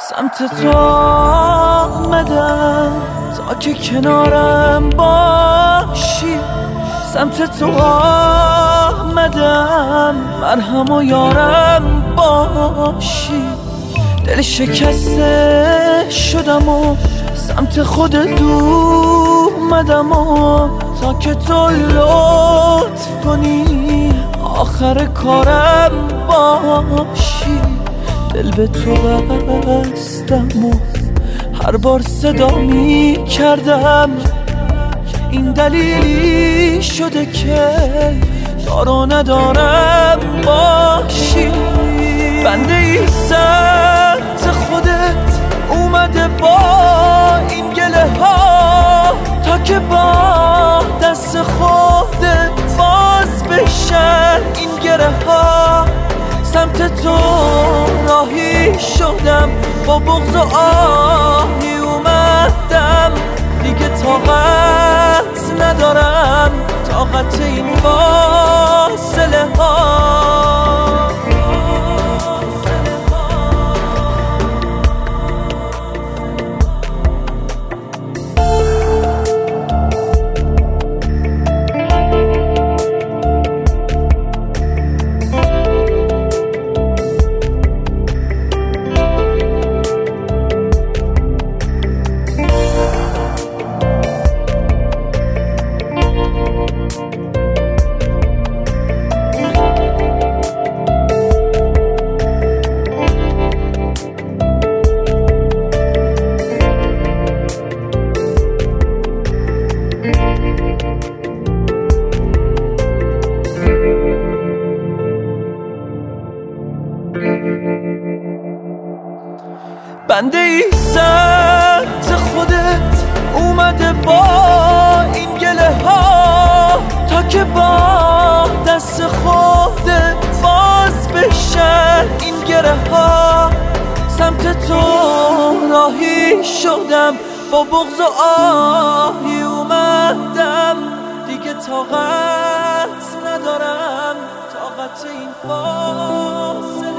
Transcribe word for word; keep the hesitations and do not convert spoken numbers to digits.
سمت تو آمدم تا که کنارم باشی، سمت تو آمدم مرهم و یارم باشی. دل شکسته شدم و سمت خودت اومدم و تا که تو لطف کنی آخر کارم باشی. دل به تو بستم و هر بار صدا می کردم، این دلیلی شده که دارو ندارم باشی. بنده ای سمت خودت اومده با این گله ها تا که با دست خودت باز بشن این گره ها. سمت تو راهی شدم با بغض و آهی اومدم، دیگه طاقت ندارم طاقت این فاصله ها. بنده ای سمت خودت اومده با این گله ها تا که با دست خودت باز بشن این گره ها. سمت تو راهی شدم با بغض و آهی اومدم، دیگه طاقت ندارم طاقت این فاصله